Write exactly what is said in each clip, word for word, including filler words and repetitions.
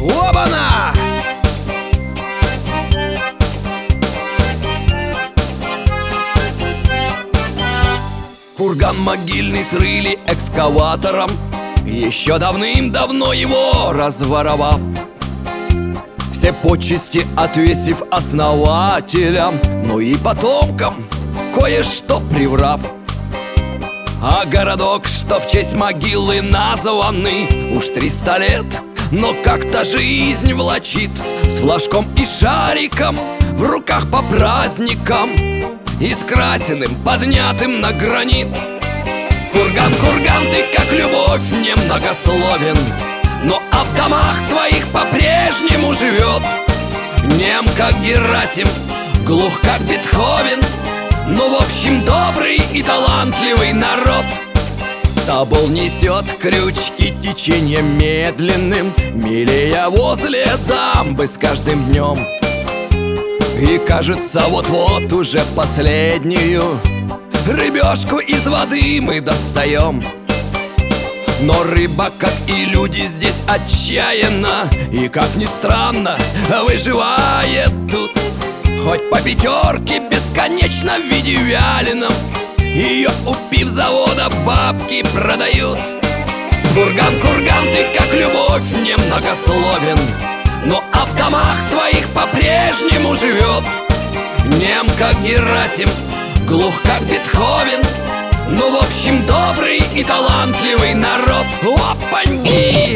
Оба-на! Курган могильный срыли экскаватором, еще давным-давно его разворовав, все почести отвесив основателям, ну и потомкам кое-что приврав. А городок, что в честь могилы названный, уж триста лет, но как-то жизнь влачит, с флажком и шариком в руках по праздникам и с красиным, поднятым на гранит. Курган, курган, ты как любовь немногословен, но а в домах твоих по-прежнему живет. Нем, как Герасим, глух, как Бетховен, ну, в общем, добрый и талантливый народ. Тобол несет крючки течением медленным, милея возле дамбы с каждым днем. И кажется, вот-вот уже последнюю рыбешку из воды мы достаем. Но рыба, как и люди, здесь отчаянно и, как ни странно, выживает тут. Хоть по пятерке бесконечно в виде вяленом, ее у пивзавода бабки продают. Курган, курган, ты как любовь немногословен, но а в домах твоих по-прежнему живет. Нем, как Герасим, глух, как Бетховен, ну, в общем, добрый и талантливый народ. Опаньки!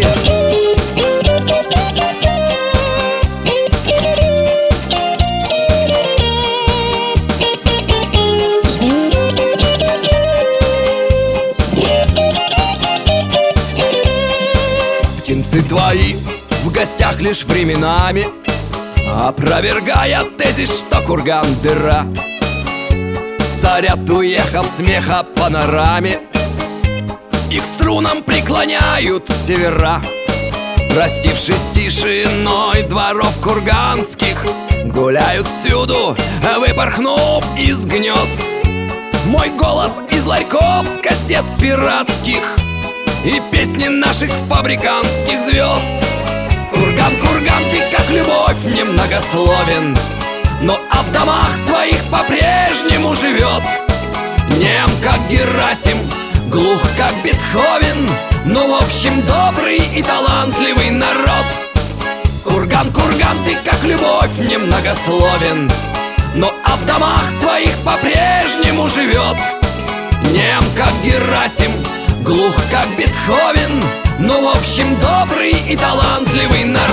Птенцы твои в гостях лишь временами, опровергая тезис, что курган дыра. Царят, уехав смеха панораме, их струнам преклоняют севера. Простившись тишиной дворов курганских, гуляют всюду, выпорхнув из гнезд. Мой голос из ларьков с кассет пиратских и песни наших фабрикантских звезд. Курган, курган, ты как любовь немногословен, но а в домах твоих по-прежнему живет. Нем, как Герасим, глух, как Бетховен, ну, в общем, добрый и талантливый народ. Курган, курган, ты как любовь немногословен, но а в домах твоих по-прежнему живет. Нем, как Герасим, глух, как Бетховен, ну, в общем, добрый и талантливый народ.